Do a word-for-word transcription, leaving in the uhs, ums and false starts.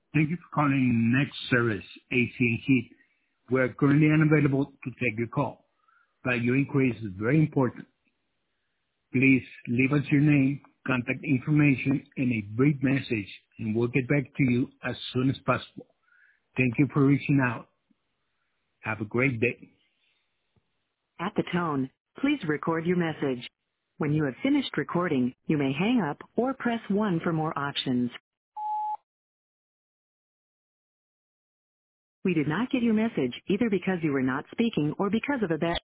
Thank you for calling Next Service, A T and T. We are currently unavailable to take your call, but your inquiry is very important. Please leave us your name, contact information, and a brief message, and we'll get back to you as soon as possible. Thank you for reaching out. Have a great day. At the tone, please record your message. When you have finished recording, you may hang up or press one for more options. We did not get your message either because you were not speaking or because of a bad